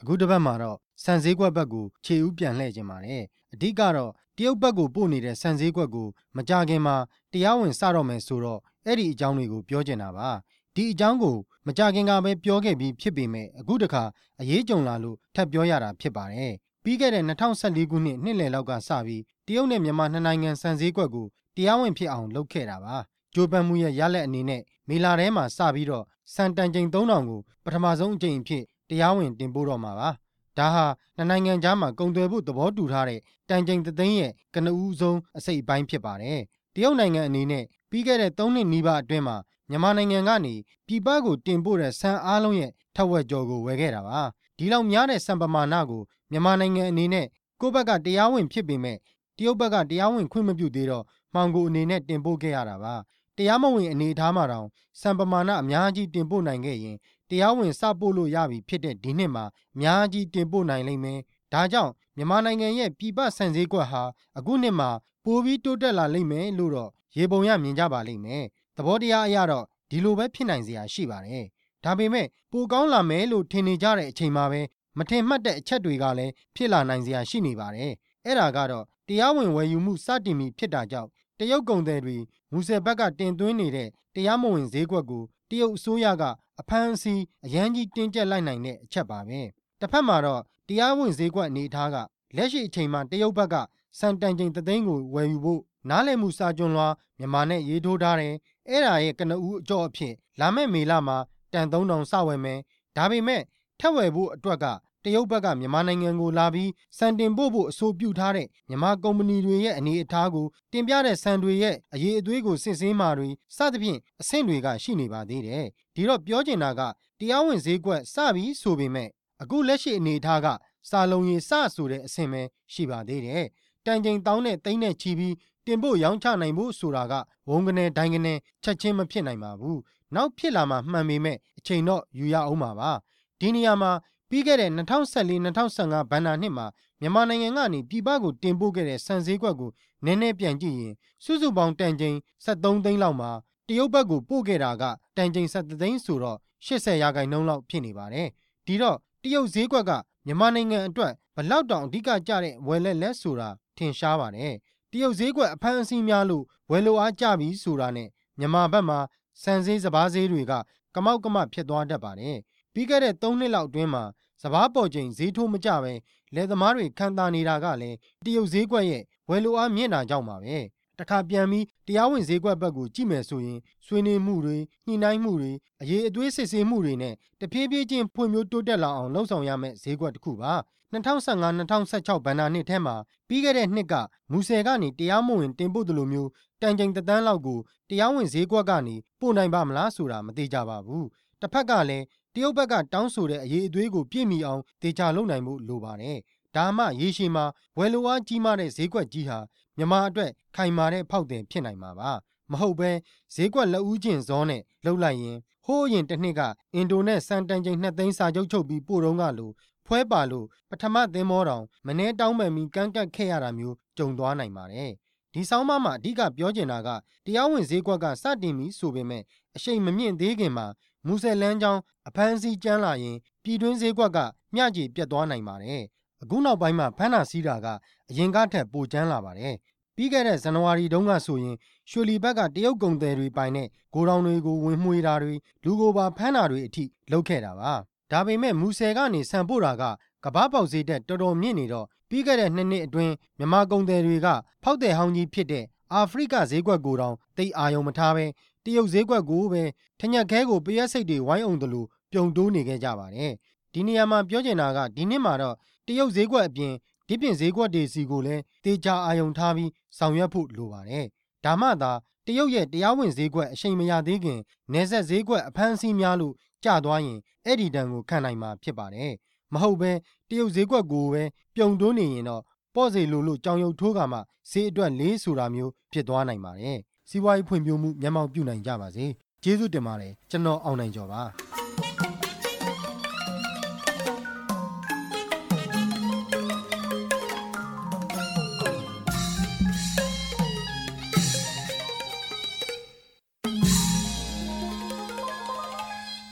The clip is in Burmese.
အခုတစ်ပတ်မှာတော့ဆန်ဈေးကွက်ဘက်ကိုခြေဦးပြန်လှည့်ခြင်းပါတယ်အဓိကတော့တရုတ်ဘက်ကိုပို့နေတဲ့ဆန်ဈေးကွက်ကိုမကြခင်မှာတရားဝင်စတော့မယ်ဆိုတော့အဲ့ဒီအကြောင်းတွေကိုပြောချင်တာပါဒီအကြောင်းကိုမကြခင်ကပဲပြောခဲ့ပြီးဖြစ်ပေမဲ့အခုတခါအရေးကြုံလာလို့ထပ်ပြောရတာဖြစ်ပါတယ်ပြီးခဲ့တဲ့2014ခုနှစ်နှစ်လယ်လောက်ကစပြီးတရုတ်နဲ့မြန်မာနှစ်နိုင်ငံဆန်ဈေးကွက်ကိုတရားဝင်ဖြစ်အောင်လုပ်ခဲ့တာပါကြိုးပမ်းမှုရဲ့ရလက်အနေနဲ့မေလထဲမှာစပြီးတော့စံတန်ချိန်3000ကိုပထမဆုံးအကြိမ်အဖြစ်တရားဝင်တင်ပို့တော့မှာပါဒါဟာနှစ်နိုင်ငံကြားမှာကုန်သွယ်ဖို့သဘောတူထားတဲ့တန်ချိန်သိန်းရဲ့ကနဦးဆုံးအစိတ်အပိုင်းဖြစ်ပါတယ်တရုတ်နိုင်ငံအနေနဲ့ပြီးခဲ့တဲ့3နှစ်နီးပါးအတွင်းမှာမြန်မာနိုင်ငံကနေပြည်ပကိုတင်ပို့တဲ့ဆန်အားလုံးရဲ့ထက်ဝက်ကျော်ကိုဝယ်ခဲ့တာပါဒီလောက်များတဲ့ဆန်ပမာဏကိုမြန်မာနိုင်ငံအနေနဲ့ကိုယ့်ဘက်ကတရားဝင်ဖြစ်ပေမဲ့တရုတ်ဘက်ကတရားဝင်ခွင့်မပြုသေးတော့မှောင်ကိုအနေနဲ့တင်ပို့ခဲ့ရတာပါတရားမဝင်အနေအထားမှာတောင်စံပမာဏအများကြီးတင်ပို့နိုင်ခဲ့ရင်တရားဝင်စပို့လို့ရပြီဖြစ်တဲ့ဒီနှစ်မှာအများကြီးတင်ပို့နိုင်လိမ့်မယ်ဒါကြောင့်မြန်မာနိုင်ငံရဲ့ပြည်ပဆန်ဈေးကွက်ဟာအခုနှစ်မှာပိုပြီးတိုးတက်လာလိမ့်မယ်လို့တော့ရေပုံရမြင်ကြပါလိမ့်မယ်သဘောတရားအရတော့ဒီလိုပဲဖြစ်နိုင်စရာရှိပါတယ်ဒါပေမဲ့ပိုကောင်းလာမယ်လို့ထင်နေကြတဲ့အချိန်မှာပဲမထင်မှတ်တဲ့အချက်တွေကလည်းဖြစ်လာနိုင်စရာရှိနေပါတယ်အဲ့ဒါကတော့တရားဝင်ဝယ်ယူမှုစတင်ပြီးဖြစ်တာကြောင့်တရုတ်ကုန်သည်တွေမူဆယ်ဘက်ကတင်သွင်းနေတဲ့တရားမဝင်ဈေးကွက်ကိုတရုတ်အစိုးရကအဖမ်းအဆီးအရန်ကြီးတင်းကျပ်လိုက်နိုင်တဲ့အချက်ပါပဲတစ်ဖက်မှာတော့တရားဝင်ဈေးကွက်အနေအထားကလက်ရှိအချိန်မှာတရုတ်ဘက်ကစံတန်ချိန်သိန်းကိုဝယ်ယူဖို့နားလည်မှုစာချုပ်လွှာမြန်မာနဲ့ရေးထိုးထားတယ်အဲ့ဒါရဲ့ကနဦးအကြော့အဖြစ်လာမယ့်မေလမှာတန်3000စဝယ်မယ်ဒါပေမဲ့ထက်ဝယ်ဖို့အတွက်ကတရုတ်ဘက်ကမြန်မာနိုင်ငံကိုလာပြီးစံတင်ပို့ဖို့အဆိုပြုထားတဲ့မြန်မာကုမ္ပဏီတွေရဲ့အနေအထားကိုတင်ပြတဲ့စံတွေရဲ့အရေးအသွေးကိုစစ်ဆေးမှာတွေစသဖြင့်အဆင့်တွေကရှိနေပါသေးတယ်ဒီတော့ပြောချင်တာကတရားဝင်ဈေးကွက်စပြီးဆိုပေမဲ့အခုလက်ရှိအနေအထားကစာလုံးရည်စဆိုတဲ့အဆင့်ပဲရှိပါသေးတယ်တန်ချိန်တောင်းနဲ့သိန်းနဲ့ချီပြီးတင်ဖို့ရောင်းချနိုင်ဖို့ဆိုတာကဝုန်းကနေဒိုင်းကနေချက်ချင်းမဖြစ်နိုင်ပါဘူးနောက်ဖြစ်လာမှမှန်ပေမဲ့အချိန်တော့ယူရအောင်ပါပါဒီနေရာမှာပြီးခဲ့တဲ့2014-2015ဘဏ္ဍာနှစ်မှာမြန်မာနိုင်ငံကနေပြည်ပကိုတင်ပို့ခဲ့တဲ့ဆန်ဈေးကွက်ကိုနည်းနည်းပြန်ကြည့်ရင်စုစုပေါင်းတန်ချိန်73သိန်းလောက်မှာတရုတ်ဘက်ကိုပို့ခဲ့တာကတန်ချိန်17သိန်းဆိုတော့80%လောက်ဖြစ်နေပါတယ်ဒီတော့တရုတ်ဈေးကွက်ကမြန်မာနိုင်ငံအတွက်ဘလောက်တောင်အဓိကကျတဲ့ဝယ်လက်ဆိုတာထင်ရှားပါတယ်တရုတ်ဈေးကွက်အဖမ်းအဆီးများလို့ဝယ်လိုအားကျပြီးဆိုတာနဲ့မြန်မာဘက်မှာဆန်ဈေးစပါးဈေးတွေကကမောက်ကမဖြစ်သွားတတ်ပါတယ်ပြီးခဲ့တဲ့3နှစ်လောက်အတွင်းမှာစပါးပေါ်ချိန်ဈေးထိုးမကျပဲလယ်သမားတွေခံတာနေတာကလည်းတရုတ်ဈေးကွက်ရဲ့ဝယ်လိုအားမြင့်တာကြောင့်ပါပဲတခါပြန်ပြီးတရားဝင်ဈေးကွက်ဘက်ကိုကြည့်မယ်ဆိုရင်ဆွေးနွေးမှုတွေညှိနှိုင်းမှုတွေအရေးအသွေးစစ်ဆေးမှုတွေနဲ့တဖြည်းဖြည်းချင်းဖွံ့ဖြိုးတိုးတက်လာအောင်လှုံ့ဆော်ရမယ့်ဈေးကွက်တစ်ခုပါ2015-2016ဘဏ္ဍာနှစ်ထဲမှာပြီးခဲ့တဲ့နှစ်ကမူဆယ်ကနေတရားမဝင်တင်ပို့တယ်လို့မျိုးတန်ချိန်3,000,000လောက်ကိုတရားဝင်ဈေးကွက်ကနေပို့နိုင်ပါမလားဆိုတာမသိကြပါဘူးတစ်ဖက်ကလည်းတရုတ်ဘက်ကတောင်းဆိုတဲ့အရေးအသွေးကိုပြည့်မီအောင်တေချာလုပ်နိုင်ဖို့လိုပါတယ်ဒါမှရေရှည်မှာဝယ်လိုအားကြီးမားတဲ့ဈေးကွက်ကြီးဟာမြန်မာအတွက်ခိုင်မာတဲ့ဖောက်သည်ဖြစ်နိုင်မှာပါမဟုတ်ပဲဈေးကွက်လက်ဦးချင်းဇောနဲ့လှုပ်လိုက်ရင်ဟိုးရင်တစ်နှစ်ကအင်ဒိုနဲ့စံတန်ချိန်2သိန်းစာချုပ်ချုပ်ပြီးပို့တော့ကလို့ဖွဲပါလို့ပထမသင်းမောတောင်မနှဲတောင်းပန်ပြီးကန့်ကတ်ခဲ့ရတာမျိုးကြုံသွားနိုင်ပါတယ်ဒီဆောင်းပါးမှာအဓိကပြောချင်တာကတရားဝင်ဈေးကွက်ကစတင်ပြီးဆိုပေမဲ့အရှိန်မမြင့်သေးခင်မှာမူဆယ်လန်းကျောင်းအဖမ်းဆီးကျန်းလာရင်ပြည်တွင်းဈေးကွက်ကမျှခြေပြတ်သွားနိုင်ပါတယ်အခုနောက်ပိုင်းမှာဖမ်းတာဆီးတာကအရင်ကထက်ပိုကျန်းလာပါတယ်ပြီးခဲ့တဲ့ဇန်နဝါရီတုန်းကဆိုရင်ရွှေလီဘက်ကတရုတ်ကုန်သည်တွေပိုင်တဲ့ဂိုဒေါင်တွေကိုဝင်မှွေတာတွေလူကိုပါဖမ်းတာတွေအထိလုပ်ခဲ့တာပါဒါပေမဲ့မူဆယ်ကနေဆန်ပို့တာကကဘာပေါက်ဈေးတက်တော်တော်မြင့်နေတော့ပြီးခဲ့တဲ့2နှစ်အတွင်းမြန်မာကုန်သည်တွေကဖောက်သည်ဟောင်းကြီးဖြစ်တဲ့အာဖရိကဈေးကွက်ကိုတောင်တိတ်အာယုံမထားပဲတရုတ်ဈေးကွက်ကိုပဲထညက်ခဲကိုပရက်စိတ်တွေဝိုင်းအောင်တယ်လို့ပြုံတိုးနေခဲ့ကြပါတယ်ဒီနေရာမှာပြောချင်တာကဒီနှစ်မှာတော့တရုတ်ဈေးကွက်အပြင်ဒီပြင်ဈေးကွက်တွေစီကိုလည်းတေချာအာယုံထားပြီးဆောင်ရွက်ဖို့လိုပါတယ်ဒါမှသာတရုတ်ရဲ့တရားဝင်ဈေးကွက်အရှိန်မရသေးခင်နယ်စပ်ဈေးကွက်အဖမ်းအဆီးများလို့ကျသွားရင်အဲ့ဒီတန်ကိုခံနိုင်မှာဖြစ်ပါတယ်မဟုတ်ပဲတရုတ်ဈေးကွက်ကိုပဲပြုံတိုးနေရင်တော့ပေါ့စေလို့ကြောင်ရုပ်ထိုးကမှဈေးအတွက်လေးဆိုတာမျိုးဖြစ်သွားနိုင်ပါတယ်စီးပွားရေးဖွံ့ဖြိုးမှုမျက်မှောက်ပြုနိုင်ကြပါစေကျေးဇူးတင်ပါတယ်ကျွန်တော်အောင်နိုင်ကျော်ပါ